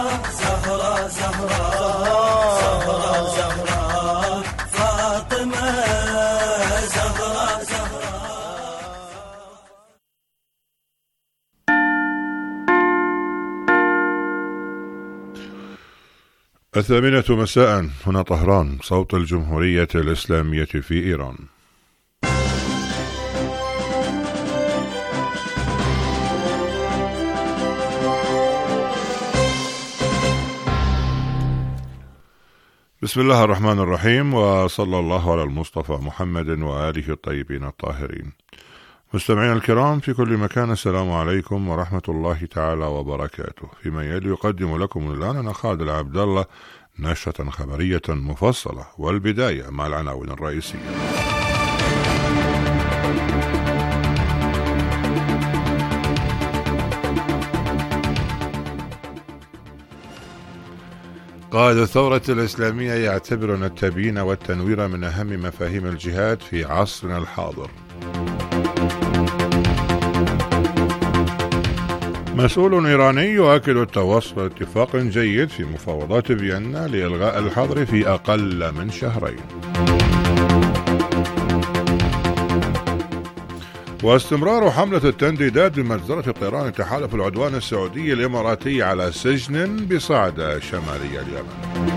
زهرة زهرة زهرة فاطمة زهرة زهرة. الثامنة مساء، هنا طهران، صوت الجمهورية الإسلامية في إيران. بسم الله الرحمن الرحيم، وصلى الله على المصطفى محمد وآله الطيبين الطاهرين. مستمعينا الكرام في كل مكان، السلام عليكم ورحمة الله تعالى وبركاته. فيما يلي يقدم لكم الآن أنا خالد العبد الله نشرة خبرية مفصلة، والبداية مع العناوين الرئيسية. قائد الثورة الإسلامية يعتبر أن التبيين والتنوير من أهم مفاهيم الجهاد في عصرنا الحاضر. مسؤول إيراني يؤكد التوصل لاتفاق جيد في مفاوضات فيينا لإلغاء الحظر في أقل من شهرين. واستمرار حملة التنديدات بمجزرة طيران تحالف العدوان السعودي الإماراتي على سجن بصعدة شمالي اليمن.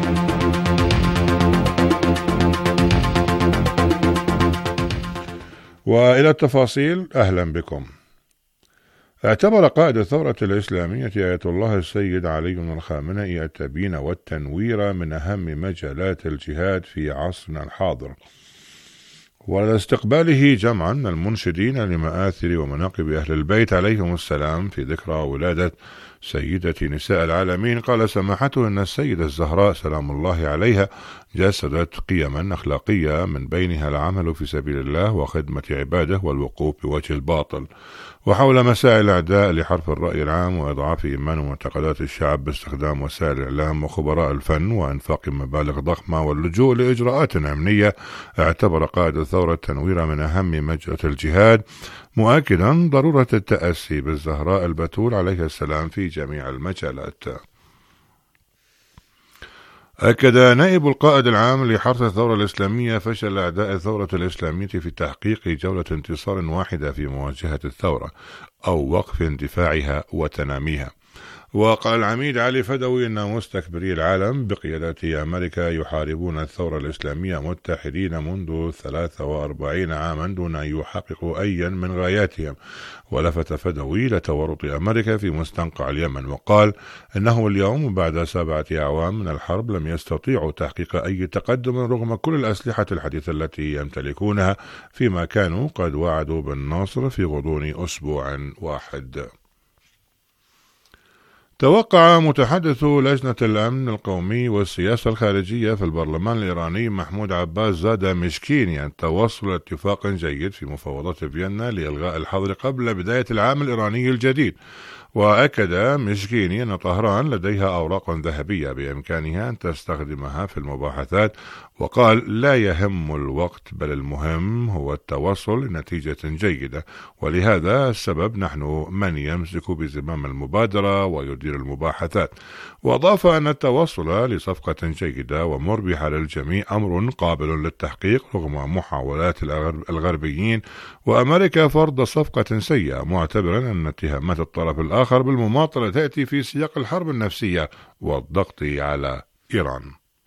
وإلى التفاصيل، أهلا بكم. اعتبر قائد الثورة الإسلامية آية الله السيد علي بن الخامنئي التبيين والتنوير من أهم مجالات الجهاد في عصرنا الحاضر، ولدى استقباله جمعا من المنشدين لمآثر ومناقب أهل البيت عليهم السلام في ذكرى ولادة سيدة نساء العالمين، قال سماحته إن السيدة الزهراء سلام الله عليها جسدت قيما أخلاقية من بينها العمل في سبيل الله وخدمة عباده والوقوف بوجه الباطل، وحول مساعي الأعداء لحرف الرأي العام وإضعاف إيمان ومعتقدات الشعب باستخدام وسائل الإعلام وخبراء الفن وإنفاق مبالغ ضخمة واللجوء لإجراءات أمنية. اعتبر قائد الثورة التنوير من أهم مجرى الجهاد، مؤكدا ضرورة التأسي بالزهراء البتول عليه السلام في جميع المجالات. أكد نائب القائد العام لحرس الثورة الإسلامية فشل أعداء الثورة الإسلامية في تحقيق جولة انتصار واحدة في مواجهة الثورة أو وقف اندفاعها وتناميها. وقال العميد علي فدوي إن مستكبري العالم بقيادة أمريكا يحاربون الثورة الإسلامية متحدين منذ 43 عاما دون أن يحققوا أيا من غاياتهم. ولفت فدوي لتورط أمريكا في مستنقع اليمن، وقال إنه اليوم بعد 7 أعوام من الحرب لم يستطيعوا تحقيق أي تقدم رغم كل الأسلحة الحديثة التي يمتلكونها، فيما كانوا قد وعدوا بالنصر في غضون أسبوع واحد. توقع متحدث لجنة الأمن القومي والسياسة الخارجية في البرلمان الإيراني محمود عباس زادة مشكيني أن توصل اتفاق جيد في مفاوضات فيينا لإلغاء الحظر قبل بداية العام الإيراني الجديد. وأكد مشكيني أن طهران لديها أوراق ذهبية بإمكانها أن تستخدمها في المباحثات، وقال لا يهم الوقت بل المهم هو التوصل لنتيجة جيدة، ولهذا السبب نحن من يمسك بزمام المبادرة ويدير المباحثات. وأضاف أن التوصل لصفقة جيدة ومربحة للجميع أمر قابل للتحقيق رغم محاولات الغربيين وأمريكا فرض صفقة سيئة، معتبرا أن اتهامات الطرف الآخر بالمماطلة تأتي في سياق الحرب النفسية والضغط على إيران.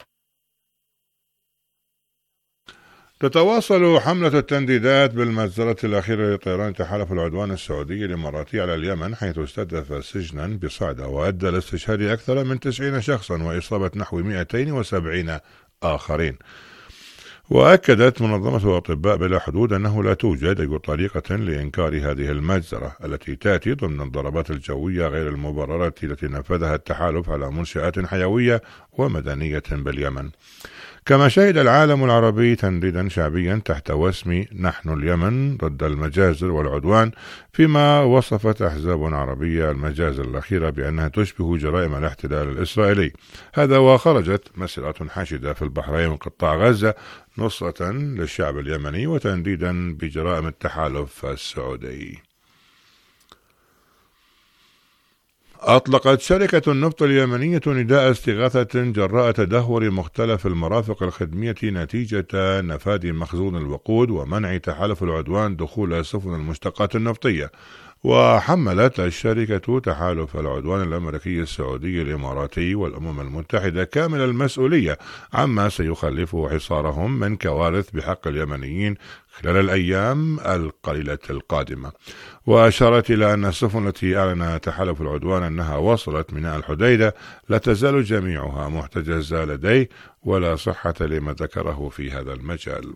تتواصل حملة التنديدات بالمجزرة الأخيرة لطيران تحالف العدوان السعودي الإماراتي على اليمن، حيث استهدف سجنا بصعدة وأدى لاستشهاد أكثر من 90 شخصا وإصابة نحو 270 آخرين. وأكدت منظمة أطباء بلا حدود أنه لا توجد أي طريقة لإنكار هذه المجزرة التي تأتي ضمن الضربات الجوية غير المبررة التي نفذها التحالف على منشآت حيوية ومدنية باليمن. كما شهد العالم العربي تنديدا شعبيا تحت وسم نحن اليمن ضد المجازر والعدوان، فيما وصفت أحزاب عربية المجازر الأخيرة بأنها تشبه جرائم الاحتلال الإسرائيلي. هذا وخرجت مسيرات حاشدة في البحرين وقطاع غزة نصرة للشعب اليمني وتنديدا بجرائم التحالف السعودي. أطلقت شركة النفط اليمنية نداء استغاثة جراء تدهور مختلف المرافق الخدمية نتيجة نفاذ مخزون الوقود ومنع تحالف العدوان دخول سفن المشتقات النفطية. وحملت الشركة تحالف العدوان الأمريكي السعودي الإماراتي والأمم المتحدة كامل المسؤولية عما سيخلفه حصارهم من كوارث بحق اليمنيين خلال الأيام القليلة القادمة. وأشارت إلى أن السفن التي أعلن تحالف العدوان أنها وصلت ميناء الحديدة لا تزال جميعها محتجزة لديه ولا صحة لما ذكره في هذا المجال.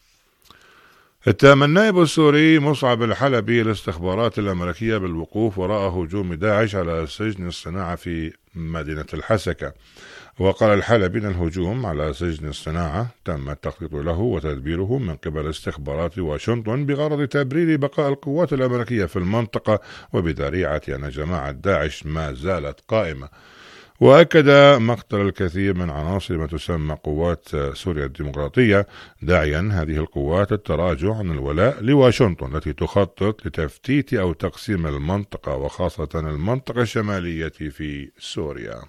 اتهم النائب السوري مصعب الحلبي الاستخبارات الأمريكية بالوقوف وراء هجوم داعش على سجن الصناعة في مدينة الحسكة. وقال الحلبي أن الهجوم على سجن الصناعة تم التخطيط له وتدبيره من قبل استخبارات واشنطن بغرض تبرير بقاء القوات الأمريكية في المنطقة وبذريعة أن جماعة داعش ما زالت قائمة. وأكد مقتل الكثير من عناصر ما تسمى قوات سوريا الديمقراطية داعيا هذه القوات التراجع عن الولاء لواشنطن التي تخطط لتفتيت أو تقسيم المنطقة وخاصة المنطقة الشمالية في سوريا.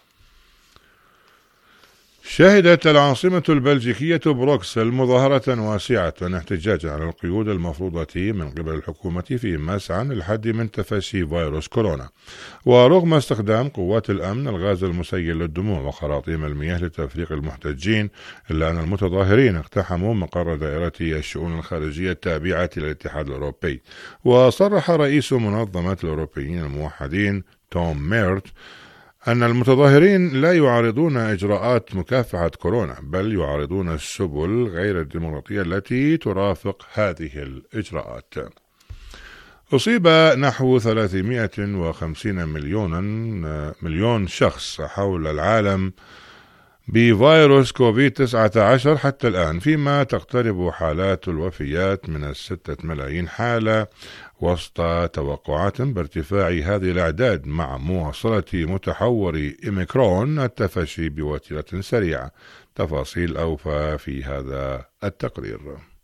شهدت العاصمة البلجيكية بروكسل مظاهرة واسعة احتجاجا على القيود المفروضة من قبل الحكومة في مسعى للحد من تفشي فيروس كورونا. ورغم استخدام قوات الأمن الغاز المسيل للدموع وخراطيم المياه لتفريق المحتجين، إلا أن المتظاهرين اقتحموا مقر دائرة الشؤون الخارجية التابعة للاتحاد الأوروبي. وصرح رئيس منظمة الأوروبيين الموحدين توم ميرت أن المتظاهرين لا يعارضون إجراءات مكافحة كورونا، بل يعارضون السبل غير الديمقراطية التي ترافق هذه الإجراءات. أصيب نحو 350 مليون شخص حول العالم بفيروس كوفيد-19 حتى الآن، فيما تقترب حالات الوفيات من 6 ملايين حالة، وسط توقعات بارتفاع هذه الأعداد مع مواصلة متحور إوميكرون التفشي بوتيرة سريعة. تفاصيل أوفى في هذا التقرير.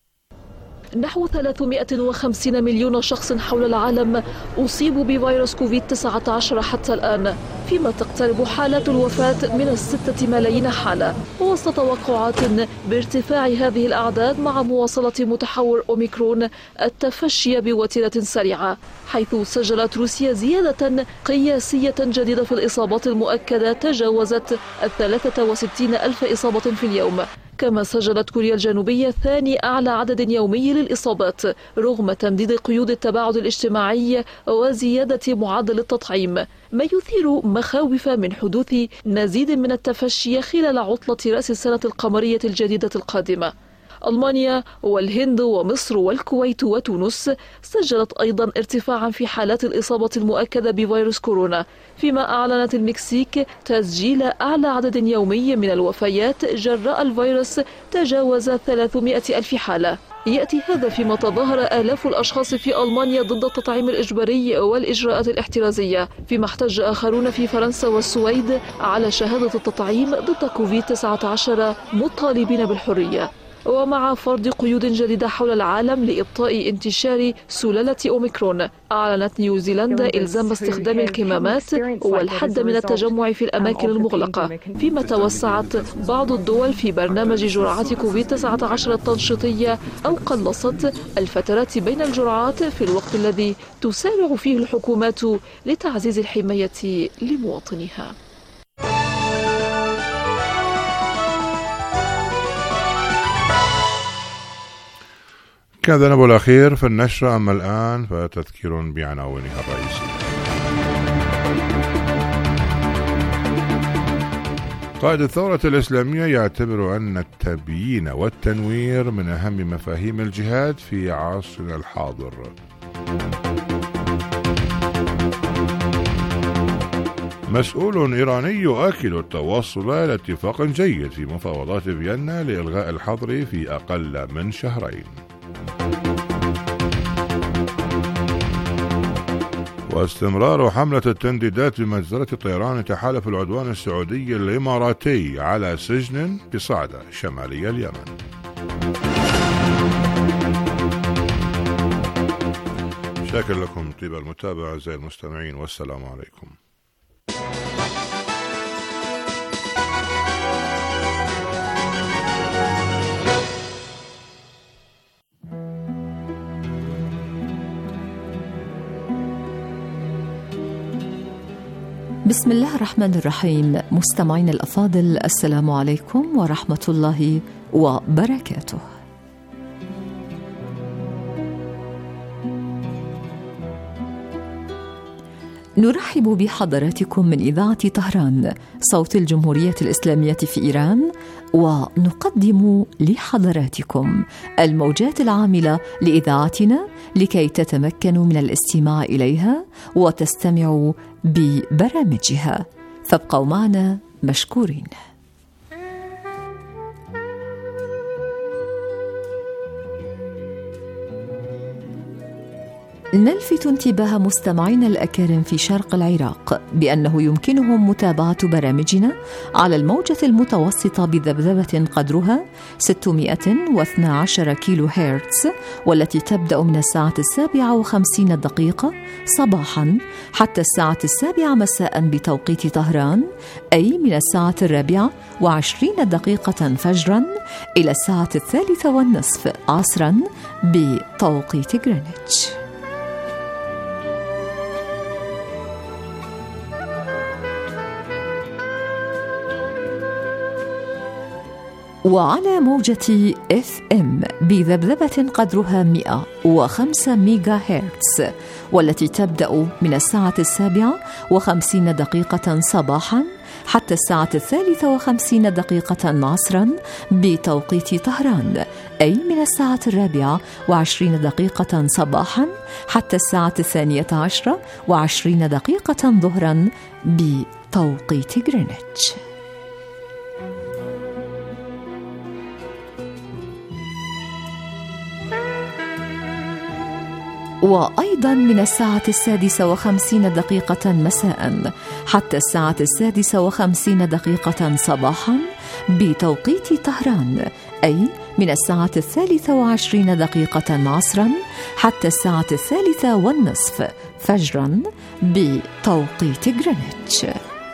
نحو 350 مليون شخص حول العالم أصيبوا بفيروس كوفيد-19 حتى الآن، فيما تقترب حالات الوفاة من 6 ملايين حالة، وسط توقعات بارتفاع هذه الأعداد مع مواصلة متحور أوميكرون التفشي بوتيرة سريعة، حيث سجلت روسيا زيادة قياسية جديدة في الإصابات المؤكدة تجاوزت 63 ألف إصابة في اليوم. كما سجلت كوريا الجنوبية ثاني أعلى عدد يومي للإصابات رغم تمديد قيود التباعد الاجتماعي وزيادة معدل التطعيم، ما يثير مخاوف من حدوث مزيد من التفشي خلال عطلة رأس السنة القمرية الجديدة القادمة. ألمانيا والهند ومصر والكويت وتونس سجلت أيضا ارتفاعا في حالات الإصابة المؤكدة بفيروس كورونا، فيما أعلنت المكسيك تسجيل أعلى عدد يومي من الوفيات جراء الفيروس تجاوز 300 ألف حالة. يأتي هذا فيما تظاهر آلاف الأشخاص في ألمانيا ضد التطعيم الإجباري والإجراءات الاحترازية، فيما احتج آخرون في فرنسا والسويد على شهادة التطعيم ضد كوفيد-19 مطالبين بالحرية. ومع فرض قيود جديدة حول العالم لإبطاء انتشار سلالة أوميكرون، أعلنت نيوزيلندا إلزام استخدام الكمامات والحد من التجمع في الأماكن المغلقة، فيما توسعت بعض الدول في برنامج جرعات كوفيد-19 التنشيطية أو قلصت الفترات بين الجرعات في الوقت الذي تسارع فيه الحكومات لتعزيز الحماية لمواطنيها. كان ذا نبو الأخير في النشرة. أما الآن فتذكير بعناوينها الرئيسية. قائد الثورة الإسلامية يعتبر أن التبيين والتنوير من أهم مفاهيم الجهاد في عصرنا الحاضر. مسؤول إيراني يؤكد التوصل إلى اتفاق جيد في مفاوضات فيينا لإلغاء الحظر في أقل من شهرين. واستمرار حملة التنديدات بمجزرة طيران تحالف العدوان السعودي الإماراتي على سجن بصعدة شمالي اليمن. شاكر لكم طيب المتابعة أعزائي المستمعين، والسلام عليكم. بسم الله الرحمن الرحيم. مستمعين الأفاضل، السلام عليكم ورحمة الله وبركاته. نرحب بحضراتكم من إذاعة طهران صوت الجمهورية الإسلامية في إيران، ونقدم لحضراتكم الموجات العاملة لإذاعتنا لكي تتمكنوا من الاستماع إليها وتستمعوا ببرامجها، فابقوا معنا مشكورين. نلفت انتباه مستمعينا الأكارم في شرق العراق بأنه يمكنهم متابعة برامجنا على الموجة المتوسطة بذبذبة قدرها 612 كيلو هرتز، والتي تبدأ من الساعة 7:50 صباحا حتى الساعة 7 مساء بتوقيت طهران، أي من الساعة 4:20 فجرا إلى الساعة 3:30 عصرا بتوقيت غرينتش. وعلى موجة FM بذبذبة قدرها 105 ميجا هرتز، والتي تبدأ من الساعة 7:50 صباحا حتى الساعة 3:50 عصرا بتوقيت طهران، أي من الساعة 4:20 صباحا حتى الساعة 12:20 ظهرا بتوقيت غرينتش. وأيضا من الساعة 6:50 مساء حتى الساعة 6:50 صباحا بتوقيت طهران، أي من الساعة 23:20 عصرا حتى الساعة 3:30 فجرا بتوقيت غرينتش.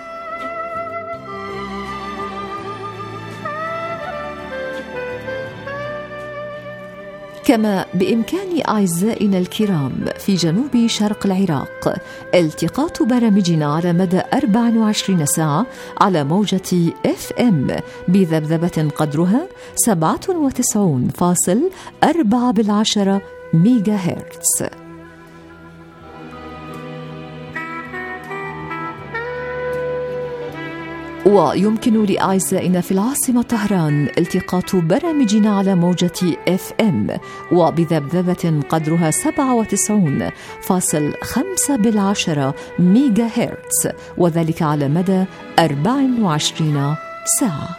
كما بإمكان أعزائنا الكرام في جنوب شرق العراق التقاط برامجنا على مدى 24 ساعة على موجة FM بذبذبة قدرها 97.4 ميجا هرتز. ويمكن لأعزائنا في العاصمة طهران التقاط برامجنا على موجة FM وبذبذبة قدرها 97.5 ميجا هرتز، وذلك على مدى 24 ساعة.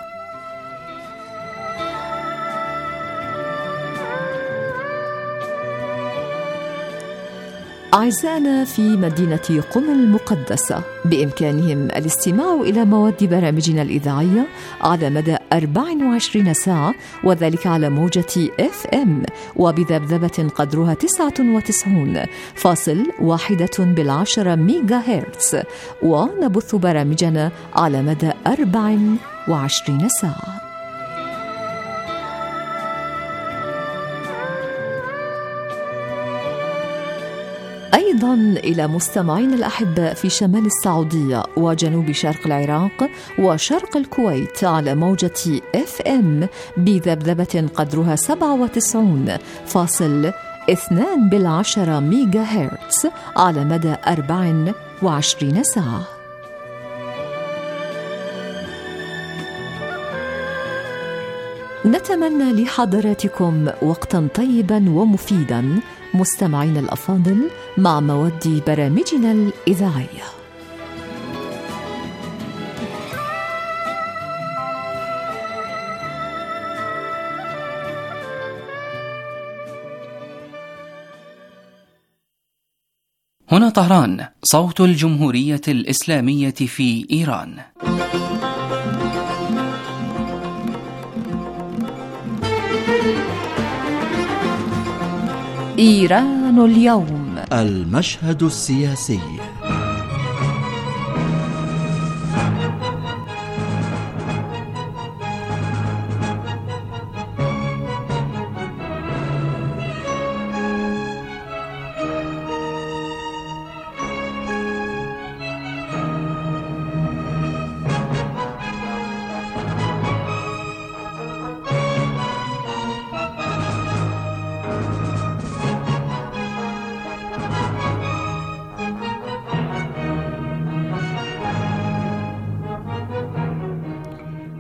أعزائنا في مدينة قم المقدسة بإمكانهم الاستماع إلى مواد برامجنا الإذاعية على مدى 24 ساعة، وذلك على موجة FM وبذبذبة قدرها 99.1 ميجا هرتز، ونبث برامجنا على مدى 24 ساعة. أيضا إلى مستمعين الأحباء في شمال السعودية وجنوب شرق العراق وشرق الكويت على موجة FM بذبذبة قدرها 97.2 ميجا هرتز على مدى 24 ساعة. نتمنى لحضراتكم وقتا طيبا ومفيدا مستمعين الأفاضل مع مواد برامجنا الإذاعية. هنا طهران صوت الجمهورية الإسلامية في إيران. إيران اليوم، المشهد السياسي.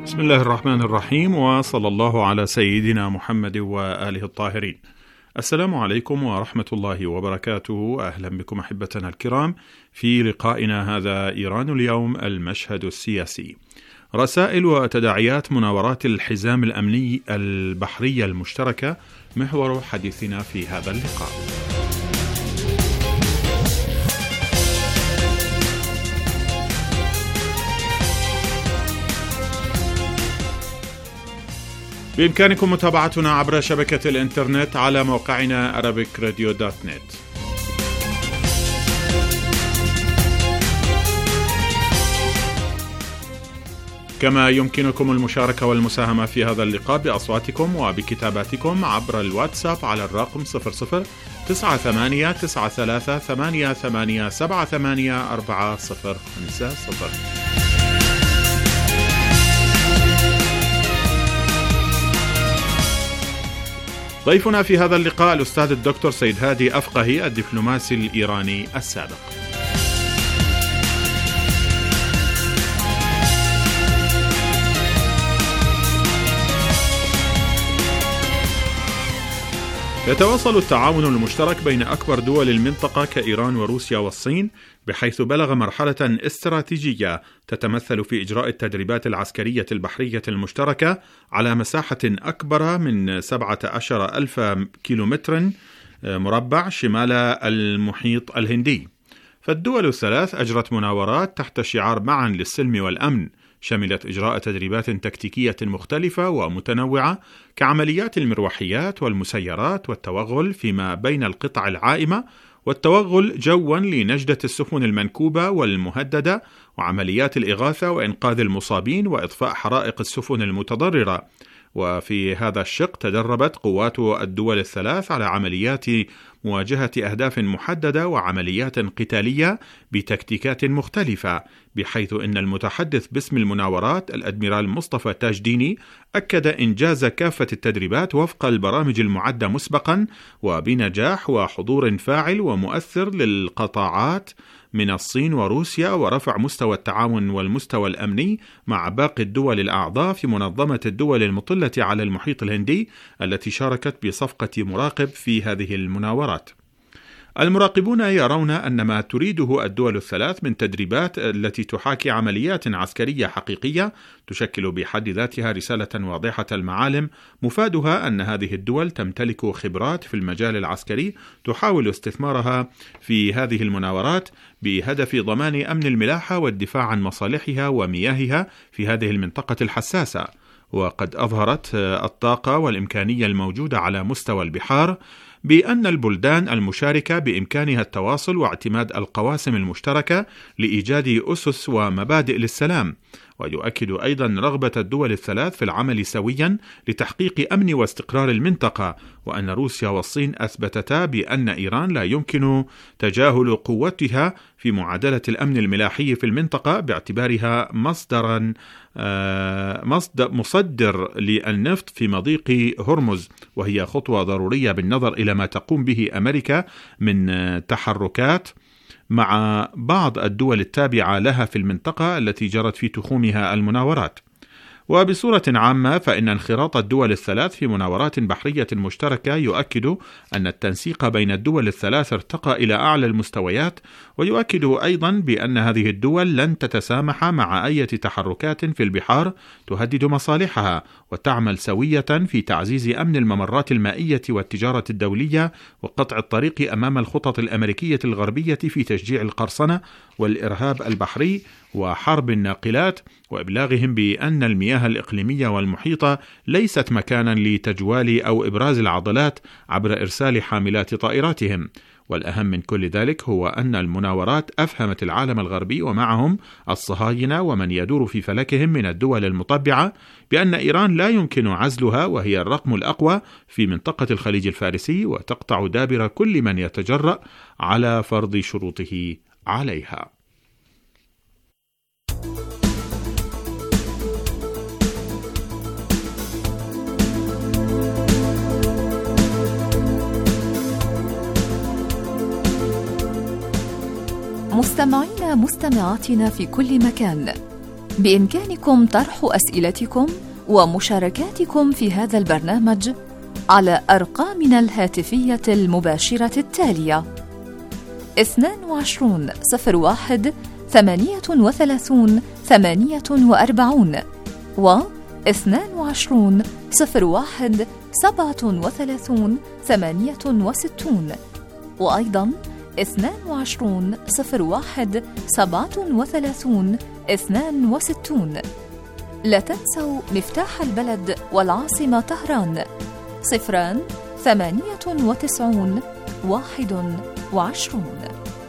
بسم الله الرحمن الرحيم، وصلى الله على سيدنا محمد وآله الطاهرين. السلام عليكم ورحمة الله وبركاته. أهلا بكم أحبتنا الكرام في لقائنا هذا إيران اليوم، المشهد السياسي. رسائل وتداعيات مناورات الحزام الأمني البحرية المشتركة محور حديثنا في هذا اللقاء. بإمكانكم متابعتنا عبر شبكة الإنترنت على موقعنا arabicradio.net. كما يمكنكم المشاركة والمساهمة في هذا اللقاء بأصواتكم وبكتاباتكم عبر الواتساب على الرقم 00-98-93-88-78-450. ضيفنا في هذا اللقاء الأستاذ الدكتور سيد هادي أفقهي، الدبلوماسي الإيراني السابق. يتواصل التعاون المشترك بين أكبر دول المنطقة كإيران وروسيا والصين، بحيث بلغ مرحلة استراتيجية تتمثل في إجراء التدريبات العسكرية البحرية المشتركة على مساحة أكبر من 17,000 كيلومتر مربع شمال المحيط الهندي. فالدول الثلاث أجرت مناورات تحت شعار معا للسلم والأمن، شملت إجراء تدريبات تكتيكية مختلفة ومتنوعة كعمليات المروحيات والمسيرات والتوغل فيما بين القطع العائمة، والتوغل جوا لنجدة السفن المنكوبة والمهددة، وعمليات الإغاثة وإنقاذ المصابين وإطفاء حرائق السفن المتضررة. وفي هذا الشق تدربت قوات الدول الثلاث على عمليات مواجهة أهداف محددة وعمليات قتالية بتكتيكات مختلفة، بحيث أن المتحدث باسم المناورات الأدميرال مصطفى تاج ديني أكد إنجاز كافة التدريبات وفق البرامج المعدة مسبقا وبنجاح وحضور فاعل ومؤثر للقطاعات من الصين وروسيا، ورفع مستوى التعاون والمستوى الأمني مع باقي الدول الأعضاء في منظمة الدول المطلة على المحيط الهندي التي شاركت بصفقة مراقب في هذه المناورات. المراقبون يرون أن ما تريده الدول الثلاث من تدريبات التي تحاكي عمليات عسكرية حقيقية تشكل بحد ذاتها رسالة واضحة المعالم، مفادها أن هذه الدول تمتلك خبرات في المجال العسكري تحاول استثمارها في هذه المناورات بهدف ضمان أمن الملاحة والدفاع عن مصالحها ومياهها في هذه المنطقة الحساسة. وقد أظهرت الطاقة والإمكانية الموجودة على مستوى البحار بأن البلدان المشاركة بإمكانها التواصل واعتماد القواسم المشتركة لإيجاد أسس ومبادئ للسلام. ويؤكد أيضا رغبة الدول الثلاث في العمل سويا لتحقيق أمن واستقرار المنطقة، وأن روسيا والصين أثبتتا بأن إيران لا يمكن تجاهل قوتها في معادلة الأمن الملاحي في المنطقة باعتبارها مصدر للنفط في مضيق هرمز، وهي خطوة ضرورية بالنظر إلى ما تقوم به أمريكا من تحركات مع بعض الدول التابعة لها في المنطقة التي جرت في تخومها المناورات. وبصورة عامة فإن انخراط الدول الثلاث في مناورات بحرية مشتركة يؤكد أن التنسيق بين الدول الثلاث ارتقى إلى أعلى المستويات، ويؤكد أيضا بأن هذه الدول لن تتسامح مع أي تحركات في البحار تهدد مصالحها، وتعمل سوية في تعزيز أمن الممرات المائية والتجارة الدولية وقطع الطريق أمام الخطط الأمريكية الغربية في تشجيع القرصنة والإرهاب البحري وحرب الناقلات، وإبلاغهم بأن المياه الإقليمية والمحيطة ليست مكانا لتجوال أو إبراز العضلات عبر إرسال حاملات طائراتهم. والأهم من كل ذلك هو أن المناورات أفهمت العالم الغربي ومعهم الصهاينة ومن يدور في فلكهم من الدول المطبعة بأن إيران لا يمكن عزلها، وهي الرقم الأقوى في منطقة الخليج الفارسي، وتقطع دابر كل من يتجرأ على فرض شروطه عليها. مستمعينا مستمعاتنا في كل مكان، بإمكانكم طرح أسئلتكم ومشاركاتكم في هذا البرنامج على أرقامنا الهاتفية المباشرة التالية: 22 01 38 48 و 22 01 37 68 وأيضا 22 01 37 62. لا تنسوا مفتاح البلد والعاصمة طهران 098 21.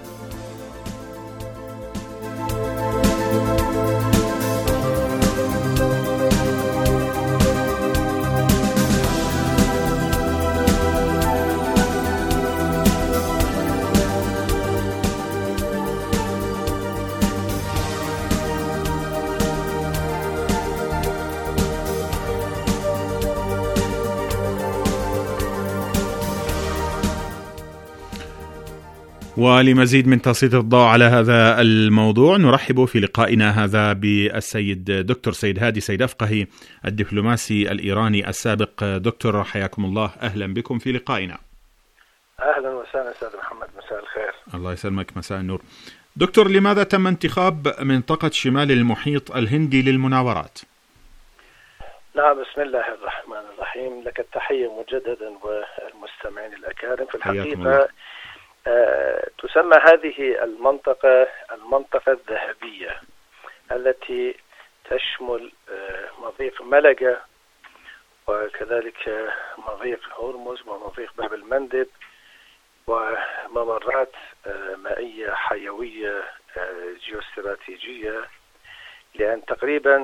ولمزيد من تسليط الضوء على هذا الموضوع نرحب في لقائنا هذا بالسيد دكتور سيد هادي سيد أفقهي الدبلوماسي الإيراني السابق. دكتور حياكم الله، أهلا بكم في لقائنا. أهلا وسهلا أستاذ محمد، مساء الخير. الله يسلمك، مساء النور. دكتور، لماذا تم انتخاب منطقة شمال المحيط الهندي للمناورات؟ نعم، بسم الله الرحمن الرحيم. لك التحية مجددا والمستمعين الأكارم. في الحقيقة تسمى هذه المنطقة الذهبية التي تشمل مضيق ملقا وكذلك مضيق هرمز ومضيق باب المندب وممرات مائية حيوية جيوستراتيجية، لأن تقريبا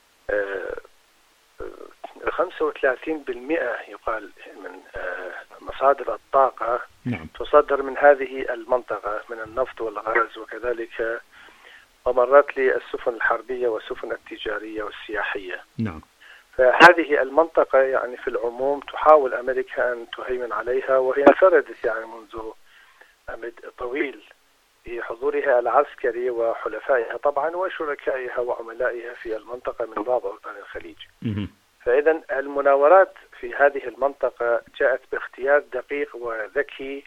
35% يقال من مصادر الطاقة تصدر من هذه المنطقة من النفط والغاز، وكذلك ممرات للسفن الحربية والسفن التجارية والسياحية. نعم. فهذه المنطقة يعني في العموم تحاول أمريكا أن تهيمن عليها، وهي انفردت يعني منذ أمد طويل بحضورها العسكري وحلفائها طبعا وشركائها وعملائها في المنطقة من بعض بلدان الخليج. فإذا المناورات في هذه المنطقة جاءت باختيار دقيق وذكي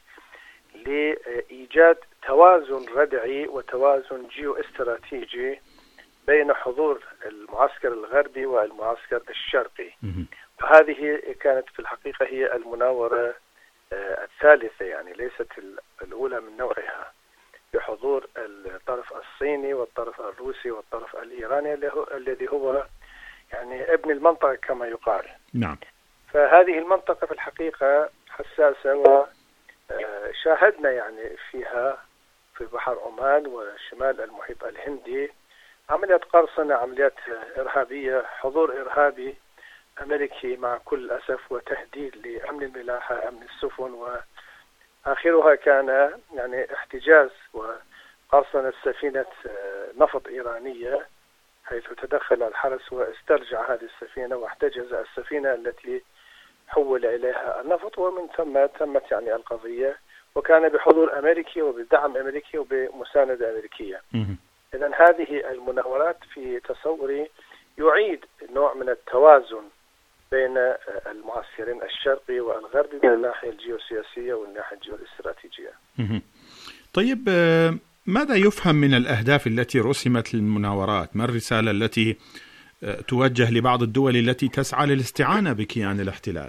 لإيجاد توازن ردعي وتوازن جيو استراتيجي بين حضور المعسكر الغربي والمعسكر الشرقي. وهذه كانت في الحقيقة هي المناورة الثالثة، يعني ليست الأولى من نوعها، بحضور الطرف الصيني والطرف الروسي والطرف الإيراني الذي هو يعني ابن المنطقة كما يقال. نعم. فهذه المنطقة في الحقيقة حساسة، وشاهدنا يعني فيها في بحر عمان وشمال المحيط الهندي عمليات قرصنة، عمليات إرهابية، حضور إرهابي أمريكي مع كل أسف، وتهديد لأمن الملاحة، أمن السفن، وآخرها كان يعني احتجاز وقرصنة سفينة نفط إيرانية، حيث تدخل الحرس واسترجع هذه السفينة واحتجز السفينة التي حول إليها النفط، ومن ثم تمت يعني القضية، وكان بحضور أمريكي وبدعم أمريكي وبمساندة أمريكية. إذن هذه المناورات في تصوري يعيد نوع من التوازن بين المعسكرين الشرقي والغربي من الناحية الجيوسياسية والناحية الجيوستراتيجية. طيب، ماذا يفهم من الأهداف التي رسمت للمناورات؟ ما الرسالة التي توجه لبعض الدول التي تسعى للاستعانة بكيان الاحتلال؟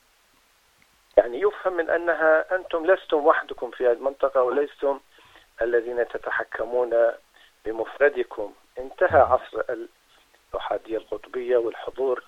يعني يفهم من أنها أنتم لستم وحدكم في المنطقة ولستم الذين تتحكمون بمفردكم. انتهى عصر الأحادية القطبية والحضور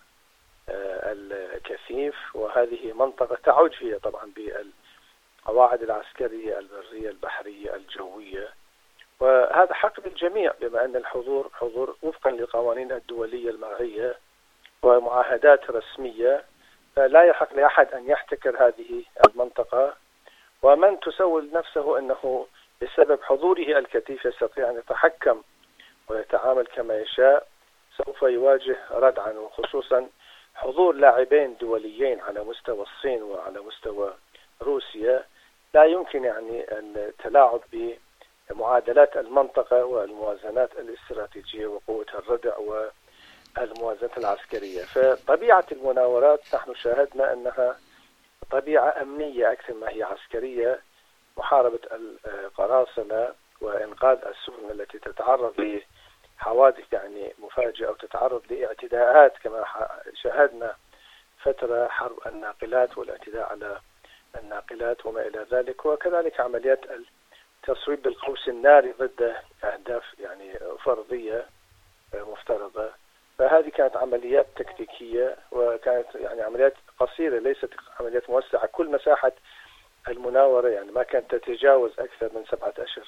الكثيف، وهذه منطقة تعج هي طبعا بالقواعد العسكرية البرية البحرية الجوية، وهذا حق للجميع بما أن الحضور حضور وفقا لقوانين الدولية المرعية ومعاهدات رسمية، فلا يحق لأحد أن يحتكر هذه المنطقة. ومن تسول نفسه أنه بسبب حضوره الكثيف يستطيع أن يتحكم ويتعامل كما يشاء سوف يواجه ردعا، وخصوصا حضور لاعبين دوليين على مستوى الصين وعلى مستوى روسيا لا يمكن يعني التلاعب معادلات المنطقة والموازنات الاستراتيجية وقوة الردع والموازنة العسكرية. فطبيعة المناورات نحن شاهدنا أنها طبيعة أمنية أكثر ما هي عسكرية، محاربة القراصنة وإنقاذ السفن التي تتعرض لحوادث يعني مفاجئة أو تتعرض لاعتداءات، كما شاهدنا فترة حرب الناقلات والاعتداء على الناقلات وما إلى ذلك، وكذلك عمليات التصويب بالقوس الناري ضد أهداف يعني فرضية مفترضة. فهذه كانت عمليات تكتيكية وكانت يعني عمليات قصيرة ليست عمليات موسعة. كل مساحة المناورة يعني ما كانت تتجاوز أكثر من 7 أشهر،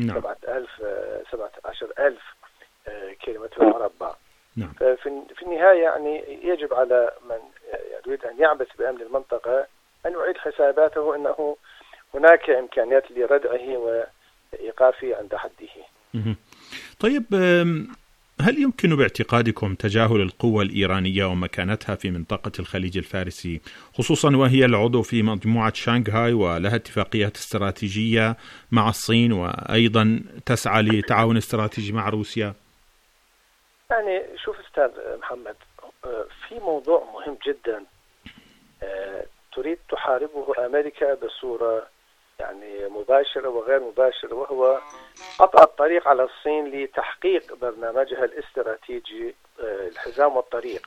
17,000 كيلومتر مربع. ففي النهاية يعني يجب على من يريد أن يعبث بأمن المنطقة أن يعيد حساباته أنه هناك إمكانيات لردعه وإيقافه عند حده. طيب، هل يمكن باعتقادكم تجاهل القوة الإيرانية ومكانتها في منطقة الخليج الفارسي، خصوصا وهي العضو في مجموعة شانغهاي ولها اتفاقيات استراتيجية مع الصين وأيضا تسعى لتعاون استراتيجي مع روسيا؟ يعني شوف أستاذ محمد، في موضوع مهم جدا تريد تحاربه أمريكا بصورة يعني مباشرة وغير مباشرة، وهو قطع الطريق على الصين لتحقيق برنامجها الاستراتيجي الحزام والطريق.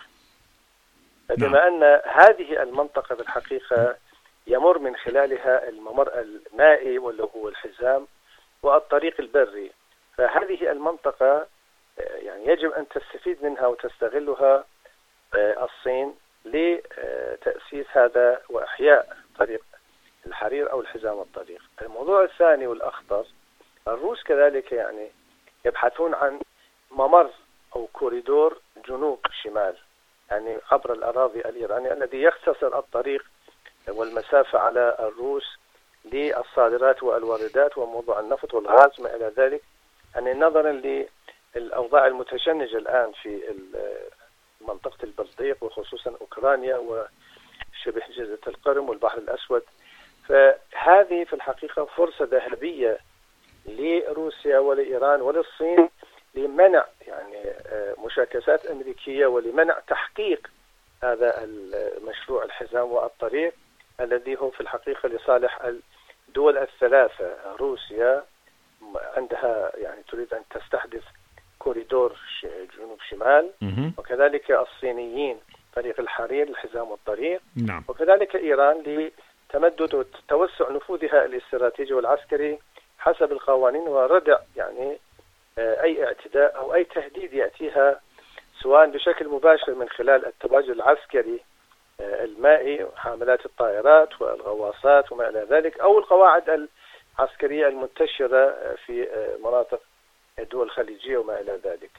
بما أن هذه المنطقة بالحقيقة يمر من خلالها الممر المائي واللي هو الحزام والطريق البري، فهذه المنطقة يعني يجب أن تستفيد منها وتستغلها الصين لتأسيس هذا وإحياء طريق الحرير أو الحزام الطريق. الموضوع الثاني والأخطر، الروس كذلك يعني يبحثون عن ممر أو كوريدور جنوب شمال، يعني عبر الأراضي الإيرانية الذي يختصر الطريق والمسافة على الروس للصادرات والواردات وموضوع النفط والغاز ما إلى ذلك. يعني نظرا للأوضاع المتشنجة الآن في منطقة البلطيق وخصوصا أوكرانيا وشبه جزيرة القرم والبحر الأسود، فهذه في الحقيقة فرصة ذهبية لروسيا ولإيران وللصين لمنع يعني مشاكسات أمريكية ولمنع تحقيق هذا المشروع الحزام والطريق الذي هو في الحقيقة لصالح الدول الثلاثة. روسيا عندها يعني تريد أن تستحدث كوريدور جنوب شمال، وكذلك الصينيين طريق الحرير الحزام والطريق، وكذلك إيران لتمدد وتوسع نفوذها الاستراتيجي والعسكري حسب القوانين وردع يعني أي اعتداء أو أي تهديد يأتيها سواء بشكل مباشر من خلال التواجد العسكري المائي حاملات الطائرات والغواصات وما إلى ذلك، أو القواعد العسكرية المنتشرة في مناطق الدول الخليجية وما إلى ذلك.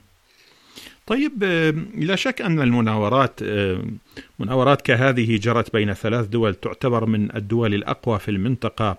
طيب، لا شك أن مناورات كهذه جرت بين 3 دول تعتبر من الدول الأقوى في المنطقة.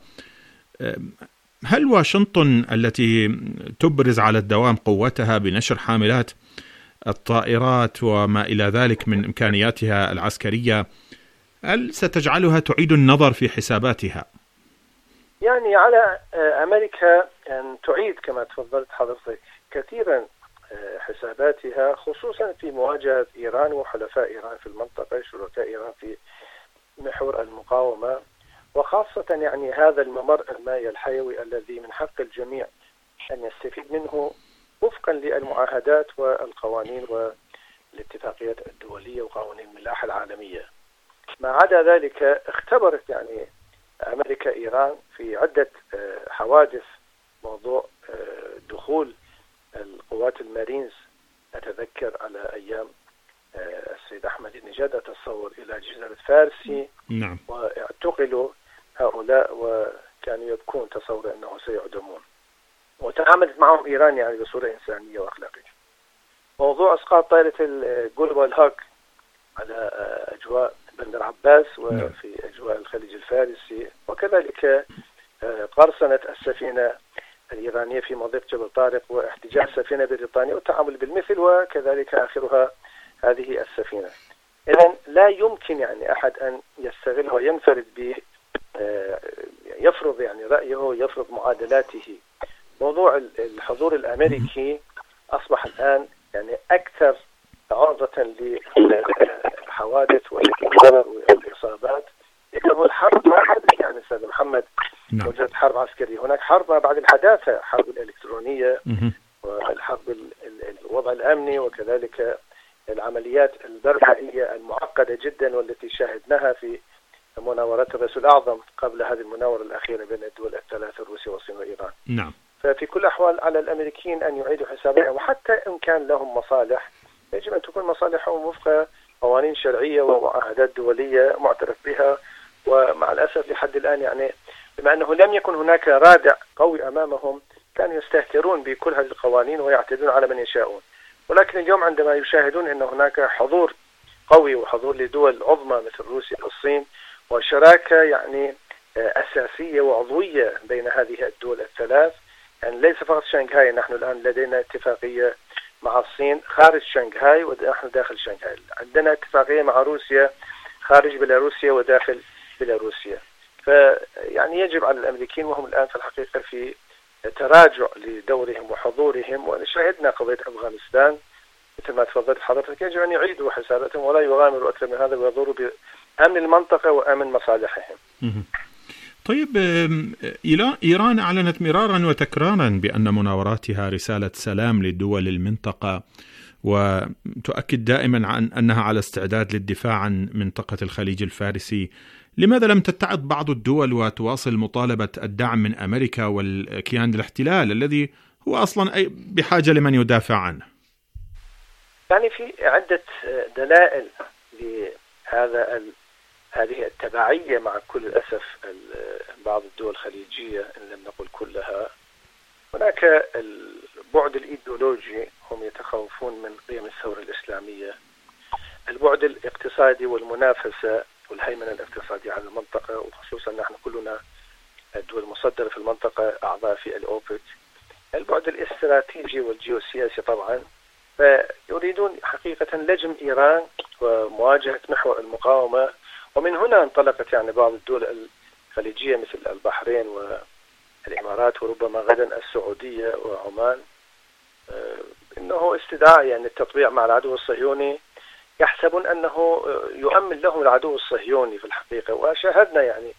هل واشنطن التي تبرز على الدوام قوتها بنشر حاملات الطائرات وما إلى ذلك من إمكانياتها العسكرية، هل ستجعلها تعيد النظر في حساباتها؟ يعني على أمريكا أن تعيد كما تفضلت حضرتك كثيرا حساباتها، خصوصا في مواجهة إيران وحلفاء إيران في المنطقة، شركاء إيران في محور المقاومة، وخاصة يعني هذا الممر المائي الحيوي الذي من حق الجميع أن يستفيد منه وفقا للمعاهدات والقوانين والاتفاقيات الدولية وقوانين الملاحة العالمية. ما عدا ذلك اختبرت يعني أمريكا إيران في عدة حوادث موضوع دخول القوات المارينز. أتذكر على أيام السيد أحمد النجاد أتصور إلى جزيرة فارسي، واعتقلوا هؤلاء وكانوا يبكون تصور أنه سيعدمون، وتعاملت معهم إيران يعني بصورة إنسانية وأخلاقية. موضوع إسقاط طائرة الجلوبال هوك على أجواء بندر عباس وفي أجواء الخليج الفارسي، وكذلك قرصنة السفينة الإيرانية في مضيق جبل طارق واحتجاز سفينة بريطانية والتعامل بالمثل، وكذلك آخرها هذه السفينة. إذن لا يمكن يعني أحد أن يستغل وينفرد به، يفرض يعني رأيه، يفرض معادلاته موضوع الحضور الأمريكي أصبح الآن يعني أكثر عرضة للحوادث والضرر والإصابات، لأنه الحرب ما حدث يعني أستاذ محمد وجدت حرب عسكرية، هناك حرب ما بعد الحداثة، حرب الإلكترونية والحرب الوضع الأمني، وكذلك العمليات البرمائية المعقدة جدا والتي شاهدناها في مناورات الرئيس الأعظم قبل هذه المناورة الأخيرة بين الدول الثلاثة روسيا والصين وإيران. نعم. ففي كل الأحوال على الأمريكيين أن يعيدوا حساباتهم، وحتى إن كان لهم مصالح يجب أن تكون مصالحهم وفق قوانين شرعية ومعاهدات دولية معترف بها. ومع الأسف لحد الآن يعني بما أنه لم يكن هناك رادع قوي أمامهم كانوا يستهترون بكل هذه القوانين ويعتدون على من يشاءون. ولكن اليوم عندما يشاهدون أن هناك حضور قوي وحضور لدول عظمى مثل روسيا والصين وشراكة يعني أساسية وعضوية بين هذه الدول الثلاث، يعني ليس فقط شنغهاي، نحن الآن لدينا اتفاقية مع الصين خارج شنغهاي ونحن داخل شنغهاي، عندنا اتفاقية مع روسيا خارج بيلاروسيا وداخل بيلاروسيا. فيعني يجب على الأمريكيين وهم الآن في الحقيقة في تراجع لدورهم وحضورهم، وشاهدنا قضية أفغانستان مثل ما تفضلت حضرتك، يجب أن يعيدوا حساباتهم ولا يغامروا أكثر من هذا ويضروا بأمن المنطقة وأمن مصالحهم. طيب، إيران أعلنت مرارا وتكرارا بأن مناوراتها رسالة سلام لدول المنطقة، وتؤكد دائما عن أنها على استعداد للدفاع عن منطقة الخليج الفارسي. لماذا لم تتعظ بعض الدول وتواصل مطالبة الدعم من أمريكا والكيان الاحتلال الذي هو أصلا بحاجة لمن يدافع عنه؟ يعني في عدة دلائل لهذا هذه التبعية مع كل الأسف بعض الدول الخليجية إن لم نقل كلها. هناك البعد الإيديولوجي، هم يتخوفون من قيم الثورة الإسلامية. البعد الاقتصادي والمنافسة والهيمنة الاقتصادية على المنطقة، وخصوصا نحن كلنا الدول المصدرة في المنطقة أعضاء في الأوبك. البعد الاستراتيجي والجيوسياسي طبعا، فيريدون حقيقة لجم إيران ومواجهة محور المقاومة. ومن هنا انطلقت يعني بعض الدول الخليجية مثل البحرين والإمارات وربما غدا السعودية وعمان، إنه استدعاء يعني التطبيع مع العدو الصهيوني، يحسبون أنه يؤمن لهم العدو الصهيوني في الحقيقة. وشاهدنا يعني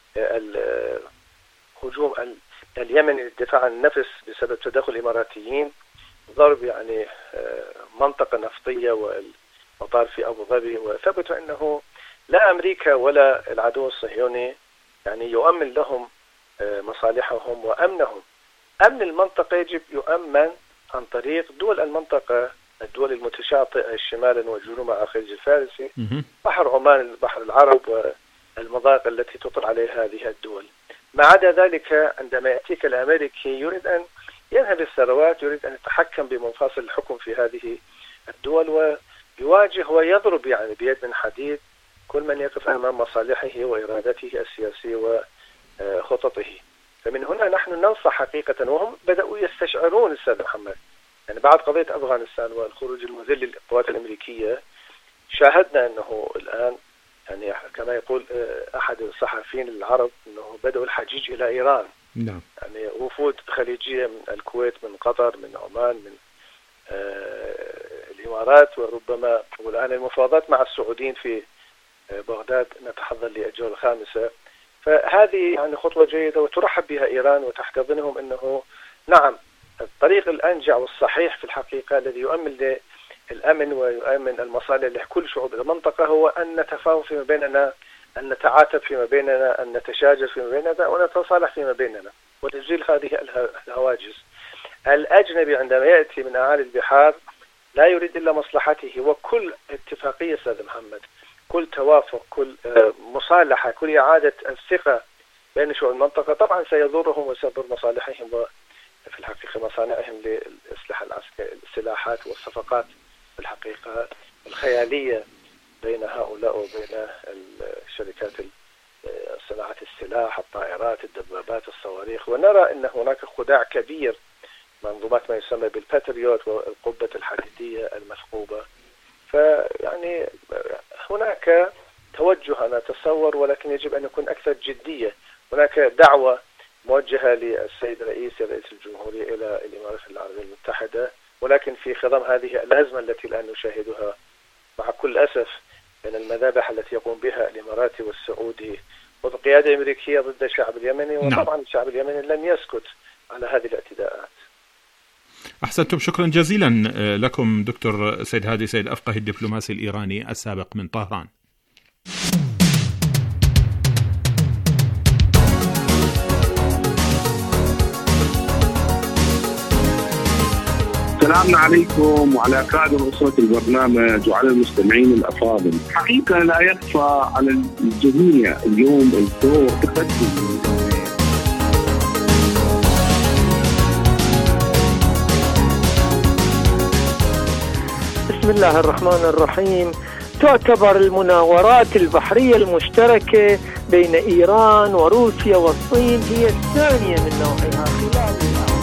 هجوم اليمن للدفاع عن النفس بسبب تدخل الإماراتيين، ضرب يعني منطقة نفطية والمطار في أبو ظبي، وثبتوا أنه لا أمريكا ولا العدو الصهيوني يعني يؤمن لهم مصالحهم وأمنهم. أمن المنطقة يجب يؤمن عن طريق دول المنطقة، الدول المتشاطئة شمالا وجنوبا على الخليج الفارسي، بحر عمان، البحر العرب والمضايق التي تطل عليها هذه الدول. ما عدا ذلك عندما يأتيك الأمريكي يريد أن ينهب الثروات، يريد أن يتحكم بمنفصل الحكم في هذه الدول ويواجه ويضرب يعني بيد من حديد كل من يقف أمام مصالحه وإرادته السياسية وخططه. فمن هنا نحن ننصح حقيقة، وهم بدأوا يستشعرون أستاذ محمد يعني بعد قضية أفغانستان والخروج المذل للقوات الأمريكية، شاهدنا أنه الآن يعني كما يقول أحد الصحفيين العرب أنه بدأوا الحجيج إلى إيران. نعم. يعني وفود خليجية من الكويت، من قطر، من عمان، من الإمارات، وربما والآن المفاوضات مع السعوديين في بغداد نتحضر للجولة الخامسة. فهذه يعني خطوة جيدة وترحب بها إيران وتحتضنهم أنه نعم الطريق الأنجع والصحيح في الحقيقة الذي يؤمن للأمن ويؤمن المصالح لكل شعوب المنطقة هو أن نتفاهم فيما بيننا، أن نتعاتب فيما بيننا، أن نتشاجر فيما بيننا، ونتصالح فيما بيننا وتسجيل هذه الهواجس. الأجنبي عندما يأتي من أعالي البحار لا يريد إلا مصلحته، وكل اتفاقية أستاذ محمد، كل توافق، كل مصالحة، كل إعادة الثقة بين شعوب المنطقة طبعا سيضرهم وسيضر مصالحهم وفي الحقيقة مصانعهم للأسلحة العسكرية، السلاحات والصفقات في الحقيقة الخيالية بين هؤلاء وبين الشركات صناعة السلاح، الطائرات، الدبابات، الصواريخ. ونرى أن هناك خداع كبير، منظومات ما يسمى بالباتريوت والقبة الحديدية المثقوبة. فيعني هناك توجه أنا أتصور، ولكن يجب أن يكون أكثر جدية. هناك دعوة موجهة موجهة للسيد رئيس الجمهورية إلى الإمارات العربية المتحدة، ولكن في خضم هذه الأزمة التي الآن نشاهدها مع كل أسف من المذابح التي يقوم بها الإماراتي والسعودي وبقيادة أمريكية ضد الشعب اليمني، وطبعا الشعب اليمني لن يسكت على هذه الاعتداءات. أحسنتم، شكرا جزيلا لكم دكتور سيد هادي سيد أفقه، الدبلوماسي الإيراني السابق من طهران. السلام عليكم وعلى كادر أسرة البرنامج وعلى المستمعين الأفاضل. حقيقة لا يخفى على الجميع اليوم الدور تقدم. بسم الله الرحمن الرحيم. تعتبر المناورات البحرية المشتركة بين إيران وروسيا والصين هي الثانية من نوعها خلال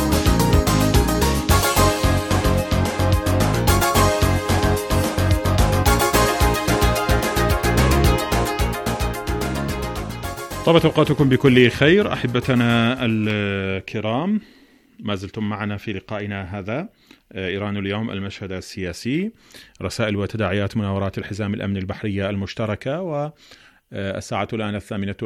طابت أوقاتكم بكل خير أحبتنا الكرام، ما زلتم معنا في لقائنا هذا إيران اليوم، المشهد السياسي، رسائل وتداعيات مناورات الحزام الأمن البحرية المشتركة. والساعة الآن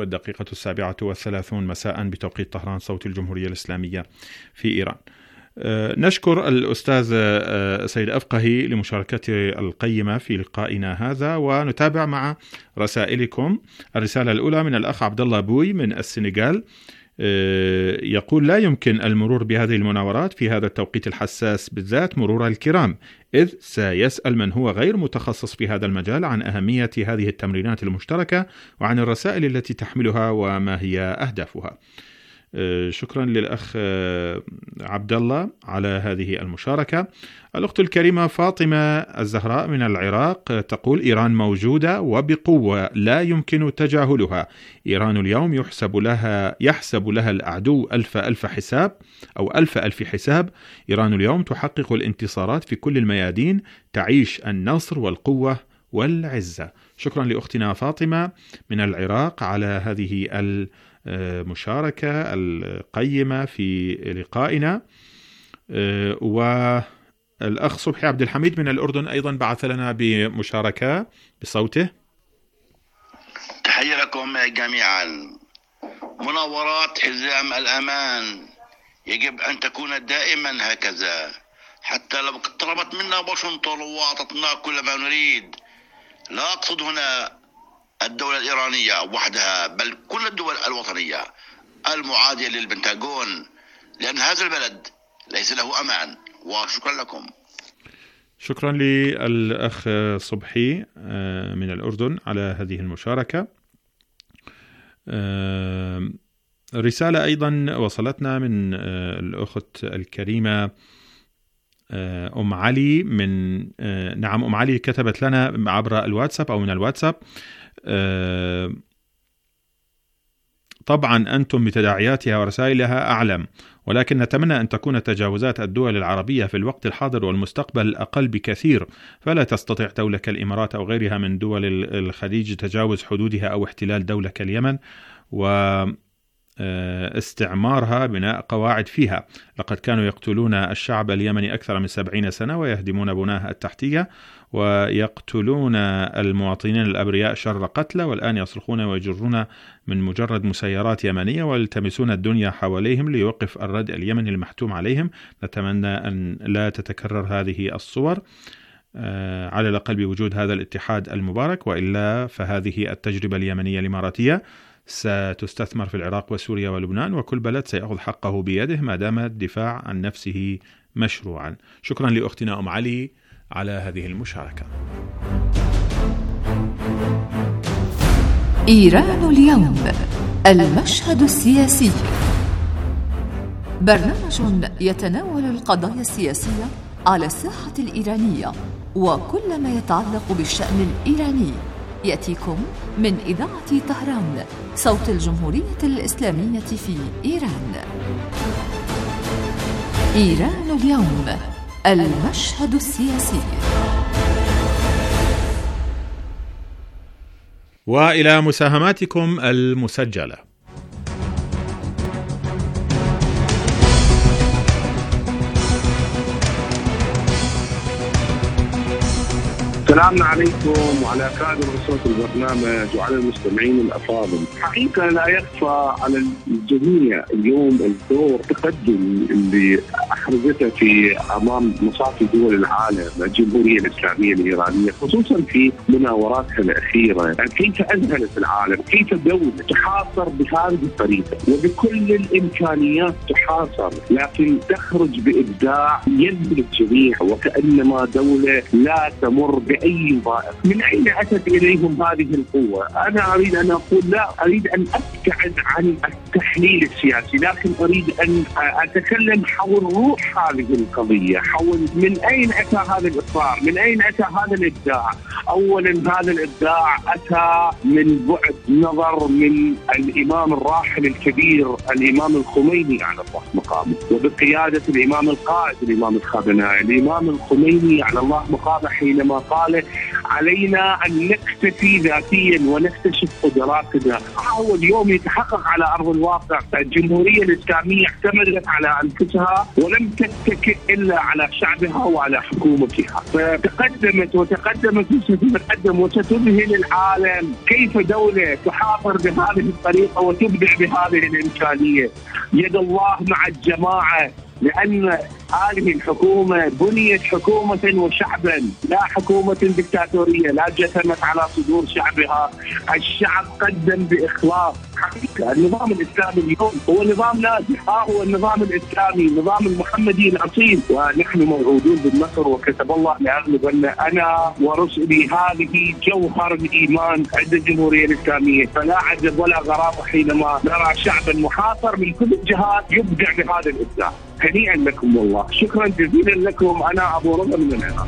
8:37 مساء بتوقيت طهران، صوت الجمهورية الإسلامية في إيران. نشكر الأستاذ سيد أفقهي لمشاركته القيمة في لقائنا هذا، ونتابع مع رسائلكم. الرسالة الأولى من الأخ عبد الله بوي من السنغال، يقول: لا يمكن المرور بهذه المناورات في هذا التوقيت الحساس بالذات مرور الكرام، إذ سيسأل من هو غير متخصص في هذا المجال عن أهمية هذه التمرينات المشتركة وعن الرسائل التي تحملها وما هي أهدافها. شكرا للأخ عبد الله على هذه المشاركة. الأخت الكريمة فاطمة الزهراء من العراق تقول: إيران موجودة وبقوة لا يمكن تجاهلها. إيران اليوم يحسب لها الأعدو ألف حساب أو ألف حساب. إيران اليوم تحقق الانتصارات في كل الميادين، تعيش النصر والقوة والعزة. شكرا لأختنا فاطمة من العراق على هذه المشاركة القيمة في لقائنا. والأخ صبحي عبد الحميد من الأردن أيضا بعث لنا بمشاركة بصوته. تحية لكم جميعا. مناورات حزام الأمان يجب أن تكون دائما هكذا، حتى لو اقتربت منا واشنطن وأعطتنا كل ما نريد. لا أقصد هنا الدولة الإيرانية وحدها، بل كل الدول الوطنية المعادية للبنتاغون، لأن هذا البلد ليس له أمان. وشكرا لكم. شكرا للأخ صبحي من الأردن على هذه المشاركة. رسالة أيضا وصلتنا من الأخت الكريمة أم علي من أم علي كتبت لنا عبر الواتساب أو من الواتساب: طبعا أنتم بتداعياتها ورسائلها أعلم، ولكن نتمنى أن تكون تجاوزات الدول العربية في الوقت الحاضر والمستقبل أقل بكثير، فلا تستطيع دولة كالإمارات أو غيرها من دول الخليج تجاوز حدودها أو احتلال دولة كاليمن واستعمارها بناء قواعد فيها. لقد كانوا يقتلون الشعب اليمني أكثر من 70 سنة ويهدمون بناها التحتية ويقتلون المواطنين الأبرياء شر قتلى، والآن يصرخون ويجرون من مجرد مسيرات يمنية ويلتمسون الدنيا حواليهم ليوقف الردع اليمني المحتوم عليهم. نتمنى أن لا تتكرر هذه الصور على الأقل بوجود هذا الاتحاد المبارك، وإلا فهذه التجربة اليمنية الإماراتية ستستثمر في العراق وسوريا ولبنان، وكل بلد سيأخذ حقه بيده ما دام الدفاع عن نفسه مشروعا. شكرا لأختنا أم علي على هذه المشاركة. إيران اليوم، المشهد السياسي، برنامج يتناول القضايا السياسية على الساحة الإيرانية وكل ما يتعلق بالشأن الإيراني، يأتيكم من إذاعة طهران، صوت الجمهورية الإسلامية في إيران. إيران اليوم، المشهد السياسي. وإلى مساهماتكم المسجلة. سلامنا عليكم وعلى كادر أسرة البرنامج وعلى المستمعين الأفاضل. حقيقة لا يخفى على الجميع اليوم الدور التقدم اللي أحرزته في أمام مصافي دول العالم الجمهورية الإسلامية الإيرانية، خصوصا في مناوراتها الأخيرة. كيف أذهلت العالم، كيف دولة تحاصر بهذه الطريقة وبكل الإمكانيات تحاصر، لكن تخرج بإبداع يذهل الجميع وكأنما دولة لا تمر بأي ضائق. من أين أتت إليهم هذه القوة؟ أنا أريد أن أقول لا أريد أن أبتعد عن التحليل السياسي، لكن أريد أن أتكلم حول روح هذه القضية، حول من أين أتى هذا الإصرار، من أين أتى هذا الإبداع. أولا هذا الإبداع أتى من بعد نظر من الإمام الراحل الكبير الإمام الخميني على الله مقامه، وبقيادة الإمام القائد الإمام الخامنئي. الإمام الخميني على الله مقامه حينما قال علينا أن نكتفي ذاتيا ونكتشف قدراتنا، هو اليوم يتحقق على أرض الواقع. الجمهورية الإسلامية اعتمدت على أنفسها ولم تتكئ إلا على شعبها وعلى حكومتها، فتقدمت وتقدمت وستتقدم وستذهل العالم كيف دولة تحاصر بهذه الطريقة وتبدع بهذه الإمكانية. يد الله مع الجماعة، لأن هذه الحكومة بنيت حكومة وشعبا، لا حكومة دكتاتورية لا جثمت على صدور شعبها. الشعب قدم بإخلاص. حقيقة النظام الإسلامي اليوم هو نظام ناجح، هو النظام الإسلامي النظام المحمدي الأصيل، ونحن موعودون بالنصر وكتب الله لأغلبن أنا ورسلي. هذه جوهر الإيمان عند الجمهورية الإسلامية، فلا عجب ولا غرابة حينما نرى شعبا محاصر من كل الجهات يبدع بهذا الإبداع. هنيئا لكم والله، شكرا جزيلا لكم. أنا أبو رضا من العراق.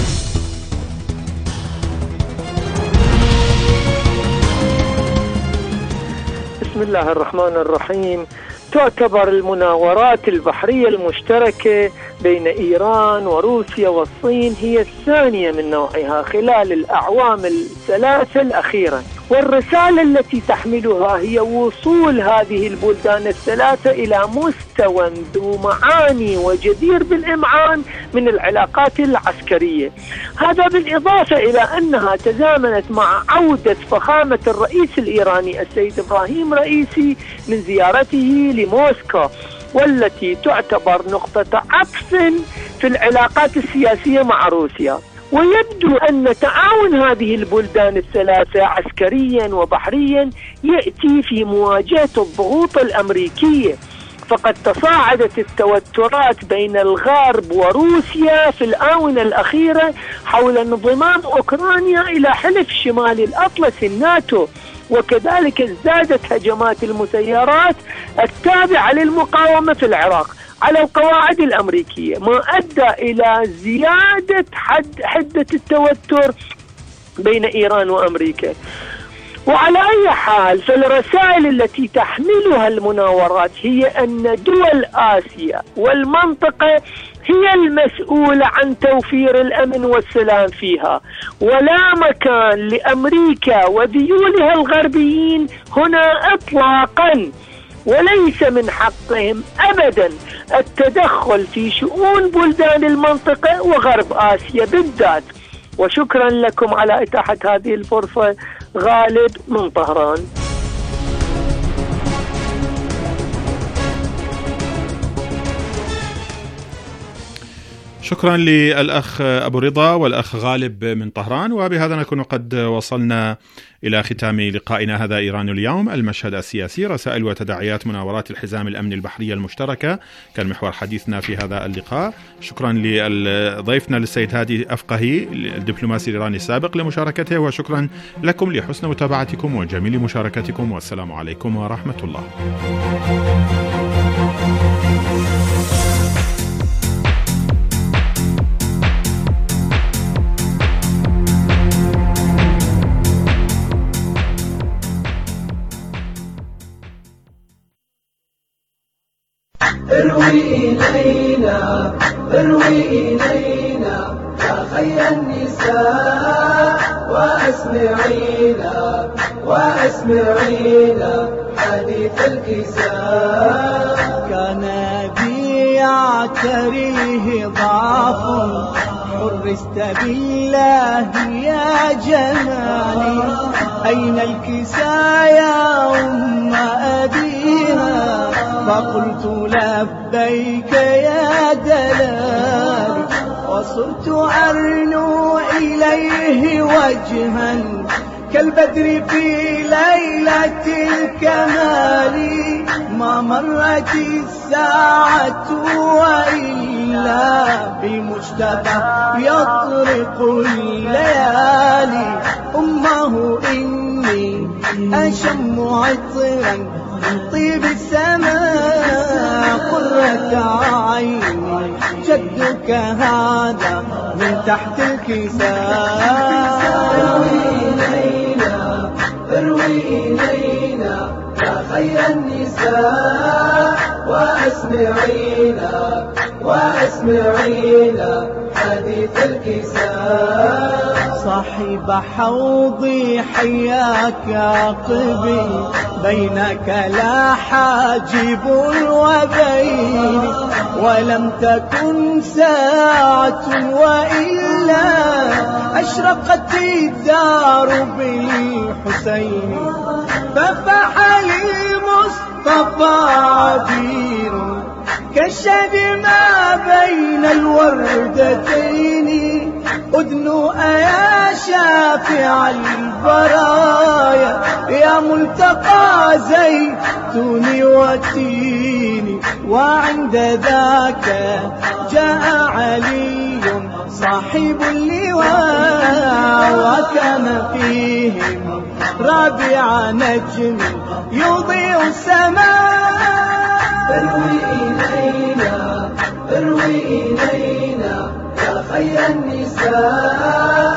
بسم الله الرحمن الرحيم. تعتبر المناورات البحرية المشتركة بين إيران وروسيا والصين هي الثانية من نوعها خلال الأعوام الثلاثة الأخيرة، والرسالة التي تحملها هي وصول هذه البلدان الثلاثة إلى مستوى ذو معاني وجدير بالإمعان من العلاقات العسكرية. هذا بالإضافة إلى أنها تزامنت مع عودة فخامة الرئيس الإيراني السيد إبراهيم رئيسي من زيارته لموسكو، والتي تعتبر نقطة عطف في العلاقات السياسية مع روسيا. ويبدو أن تعاون هذه البلدان الثلاثة عسكريا وبحريا يأتي في مواجهة الضغوط الأمريكية، فقد تصاعدت التوترات بين الغرب وروسيا في الآونة الأخيرة حول انضمام أوكرانيا إلى حلف شمال الأطلس الناتو، وكذلك ازدادت هجمات المسيرات التابعة للمقاومة في العراق على القواعد الأمريكية، ما أدى إلى زيادة حدة التوتر بين إيران وأمريكا. وعلى أي حال، فالرسائل التي تحملها المناورات هي أن دول آسيا والمنطقة هي المسؤولة عن توفير الأمن والسلام فيها، ولا مكان لأمريكا وذيولها الغربيين هنا إطلاقا، وليس من حقهم أبدا التدخل في شؤون بلدان المنطقة وغرب آسيا بالذات. وشكرا لكم على إتاحة هذه الفرصة. غالب من طهران. شكرا للأخ أبو رضا والأخ غالب من طهران. وبهذا نكون قد وصلنا إلى ختام لقائنا هذا إيران اليوم، المشهد السياسي، رسائل وتداعيات مناورات الحزام الأمني البحرية المشتركة كان محور حديثنا في هذا اللقاء. شكرا لضيفنا للسيد هادي أفقهي الدبلوماسي الإيراني السابق لمشاركته، وشكرا لكم لحسن متابعتكم وجميل مشاركتكم، والسلام عليكم ورحمة الله. اروي إلينا يا خير النساء وأسمعينا حديث الكساء. كان بي يعتريه ضعف حرست بالله يا جمالي، أين الكساء يا أم أبيها؟ فقلت لبيك يا دلالي، وصرت أرنو إليه وجها كالبدر في ليلة الكمال. ما مرت الساعة وإلا بالمجتبى يطرق الليالي. أمه إني أشم عطرا من طيب السماء، قرة عيني جدك هذا من تحت الكساء. اروي إلينا يا خير النساء، واسمعينا حديث الكساء. صاحب حوضي حياك قبي، بينك لا حاجب وبيني، ولم تكن ساعة وإلا أشرقت الدار بالحسين. ففحل المصطفى عبير كالشد ما بين الوردتين. أدنو يا شافع البرايا، يا ملتقى زيتون وتين. وعند ذاك جاء علي صاحب اللواء، وكان فيهم رابع نجم يضيء السماء. اروي إلينا يا خير النساء،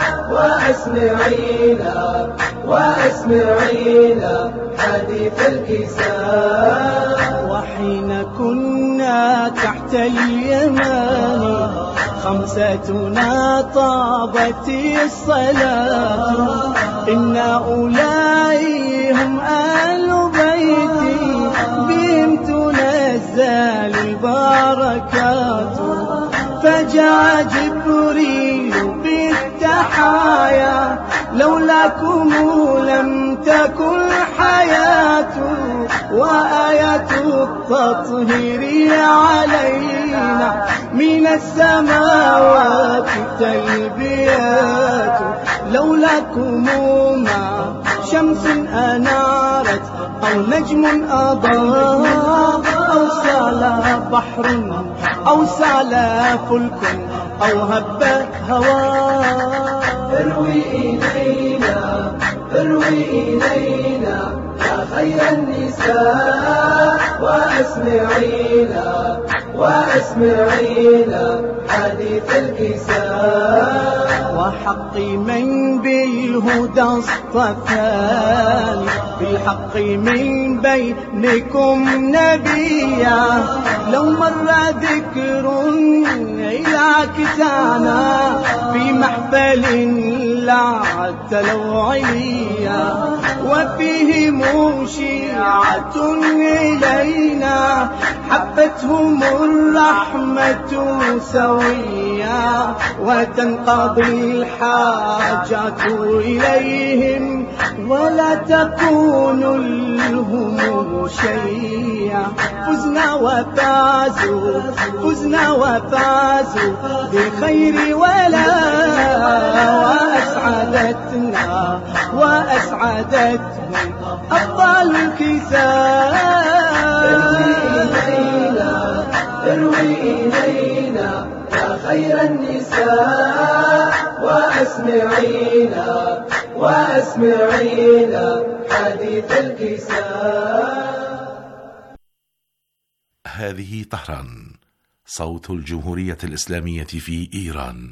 واسمعينا حديث الكساء. وحين كنا تحت اليمان خمستنا طابت الصلاة، إن أولئي هم آل بيتي بهم تنزل البركات. فجاء جبريل بالتحايا، لولاكم لم تكن حياة. وآية التطهير علينا من السماوات تلبيات. لولاكم ما شمس أنارت أو نجم أضاء، أو سال بحر أو سال فلك أو هب هواء. اروي إلينا يا خير النساء، واسمعينا حديث الكساء. وحقي من بالهدى اصطفاني، بالحق من بينكم نبيا. لو مر ذكر إلى كتانا في محفل لعت لوعيا، وفيهم شيعة إلينا حفتهم الرحمة سويا. وتنقضي الحاجات إليهم ولا تكون الهموم شيئا. فزنا وفازوا بالخير ولا، وأسعدتهم أبطال الكساء. اروي إلينا يا خير النساء، واسمعينا حديث الكساء. هذه طهران، صوت الجمهورية الإسلامية في إيران.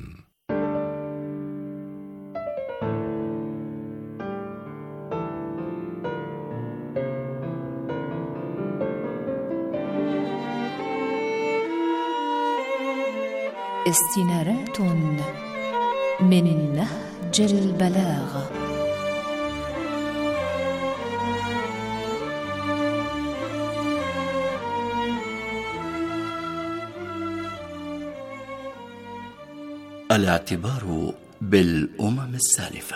استنارات من نهج البلاغة. الاعتبار بالأمم السالفة.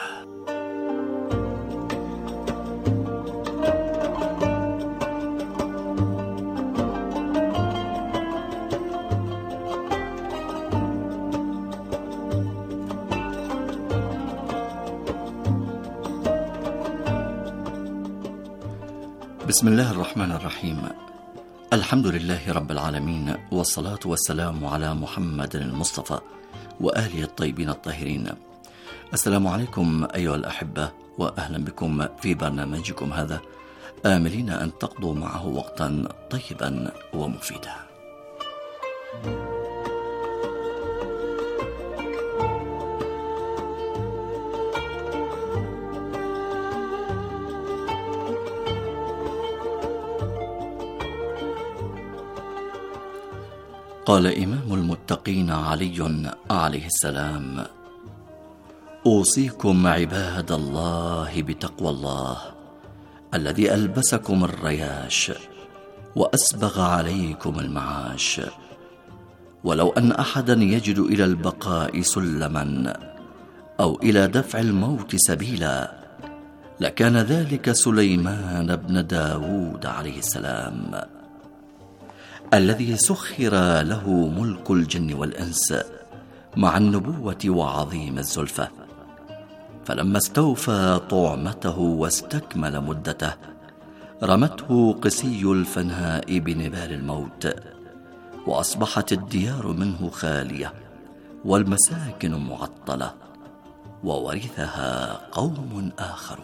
بسم الله الرحمن الرحيم. الحمد لله رب العالمين، والصلاة والسلام على محمد المصطفى وآله الطيبين الطاهرين. السلام عليكم أيها الأحبة، وأهلا بكم في برنامجكم هذا، آملين أن تقضوا معه وقتا طيبا ومفيدا. قال إمام المتقين علي عليه السلام: أوصيكم عباد الله بتقوى الله الذي ألبسكم الرياش وأسبغ عليكم المعاش، ولو أن أحدا يجد إلى البقاء سلما أو إلى دفع الموت سبيلا لكان ذلك سليمان بن داود عليه السلام، الذي سخر له ملك الجن والإنس مع النبوة وعظيم الزلفة، فلما استوفى طعمته واستكمل مدته رمته قسي الفناء بنبال الموت، وأصبحت الديار منه خالية والمساكن معطلة، وورثها قوم آخرون.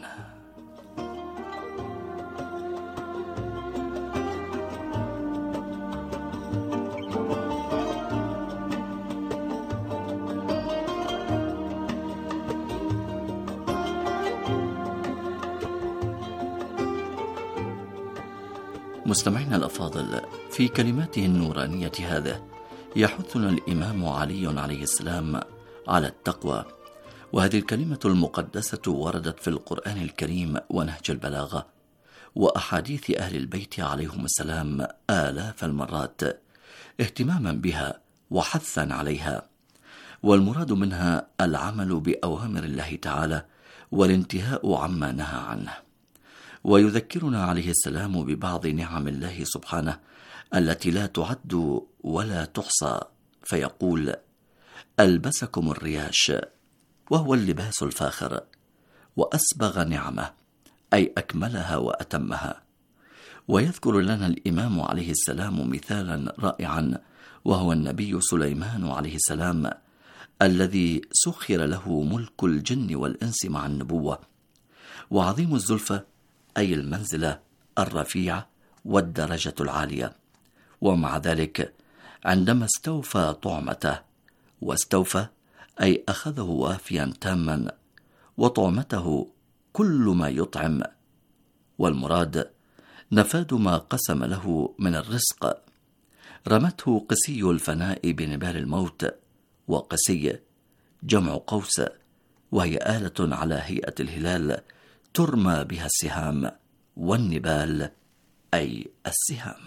مستمعينا الأفاضل، في كلماته النورانية هذه يحثنا الإمام علي عليه السلام على التقوى، وهذه الكلمة المقدسة وردت في القرآن الكريم ونهج البلاغة وأحاديث أهل البيت عليهم السلام آلاف المرات، اهتماما بها وحثا عليها، والمراد منها العمل بأوامر الله تعالى والانتهاء عما نهى عنه. ويذكرنا عليه السلام ببعض نعم الله سبحانه التي لا تعد ولا تحصى، فيقول: ألبسكم الرياش، وهو اللباس الفاخر، وأسبغ نعمه، أي أكملها وأتمها. ويذكر لنا الإمام عليه السلام مثالا رائعا، وهو النبي سليمان عليه السلام الذي سخر له ملك الجن والإنس مع النبوة، وعظيم الزلفة أي المنزلة الرفيعة والدرجة العالية. ومع ذلك عندما استوفى طعمته، واستوفى أي أخذه وافيا تاما، وطعمته كل ما يطعم، والمراد نفاد ما قسم له من الرزق، رمته قسي الفناء بنبال الموت. وقسي جمع قوس، وهي آلة على هيئة الهلال ترمى بها السهام، والنبال أي السهام.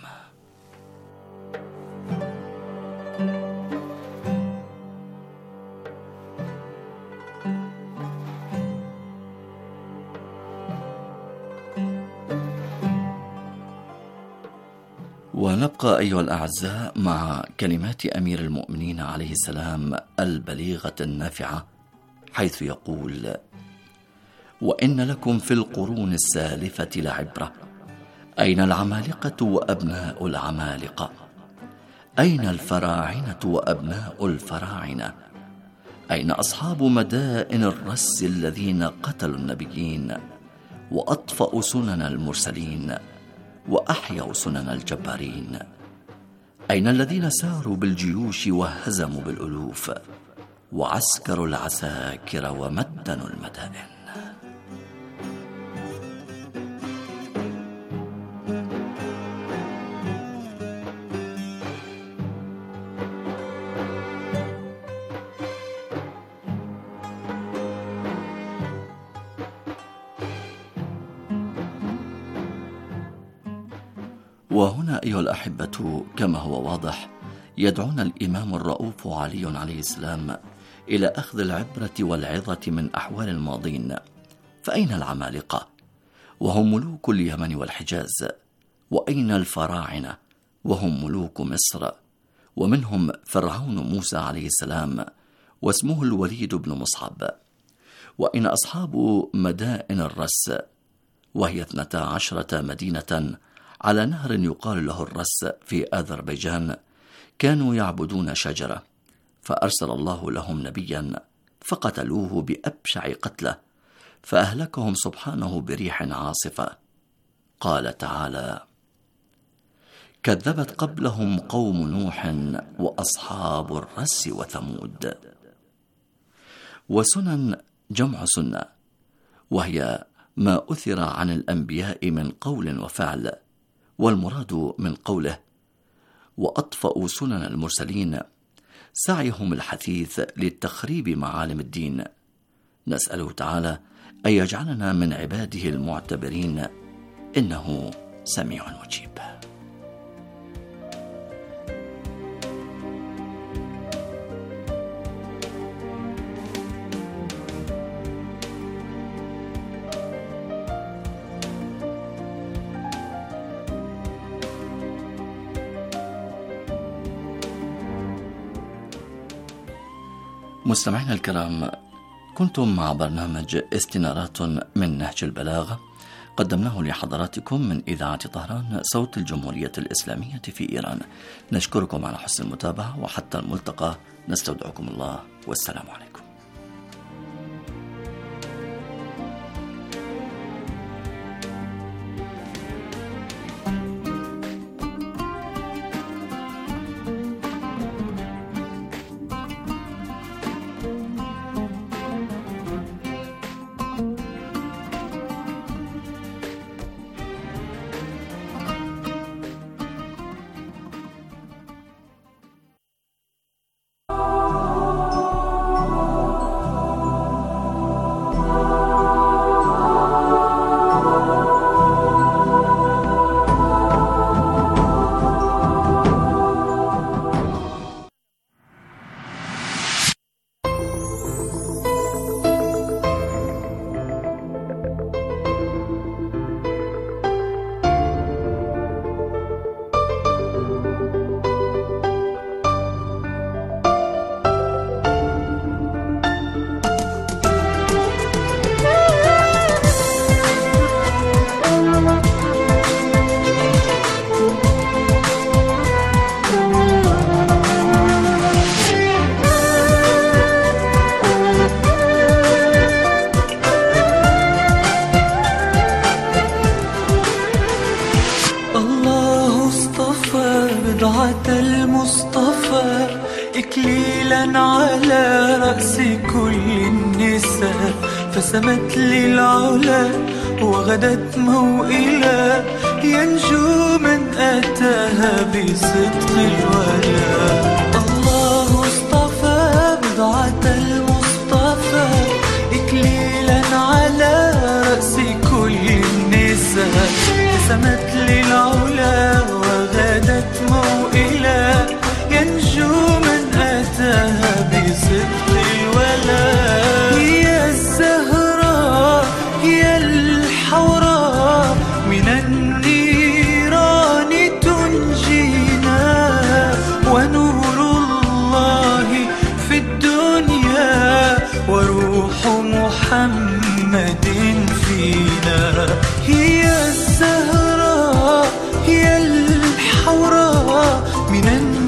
ونبقى أيها الأعزاء مع كلمات أمير المؤمنين عليه السلام البليغة النافعة، حيث يقول: وإن لكم في القرون السالفة لعبرة، أين العمالقة وأبناء العمالقة؟ أين الفراعنة وأبناء الفراعنة؟ أين أصحاب مدائن الرس الذين قتلوا النبيين وأطفأوا سنن المرسلين وأحيوا سنن الجبارين؟ أين الذين ساروا بالجيوش وهزموا بالألوف وعسكروا العساكر ومدنوا المدائن؟ وهنا أيها الأحبة كما هو واضح يدعونا الإمام الرؤوف علي عليه السلام إلى أخذ العبرة والعظة من أحوال الماضين. فأين العمالقة وهم ملوك اليمن والحجاز؟ وأين الفراعنة وهم ملوك مصر؟ ومنهم فرعون موسى عليه السلام واسمه الوليد بن مصعب. وأين أصحاب مدائن الرس، وهي 12 مدينة على نهر يقال له الرس في أذربيجان، كانوا يعبدون شجرة، فأرسل الله لهم نبيا فقتلوه بأبشع قتله، فأهلكهم سبحانه بريح عاصفة. قال تعالى: كذبت قبلهم قوم نوح وأصحاب الرس وثمود. وسنن جمع سنة، وهي ما أثر عن الأنبياء من قول وفعل، والمراد من قوله: وأطفأوا سنن المرسلين، سعيهم الحثيث للتخريب معالم الدين. نسأله تعالى أن يجعلنا من عباده المعتبرين، إنه سميع مجيب. مستمعينا الكرام، كنتم مع برنامج استنارات من نهج البلاغة، قدمناه لحضراتكم من إذاعة طهران صوت الجمهورية الإسلامية في إيران. نشكركم على حسن المتابعة، وحتى الملتقى نستودعكم الله، والسلام عليكم. المصطفى إكليلا على رأس كل النساء، فسمت للعلا وغدت موئلا، ينجو من أتاها بصدق الولاء. الله اصطفى بضعة المصطفى إكليلا على رأس كل النساء، فسمت للعلا وغدت موئلا، ينجو من أتاها بصدق الولاء. هي الزهراء هي الحوراء من النيران تنجينا، ونور الله في الدنيا وروح محمد فينا. هي الزهراء هي الحوراء من النيران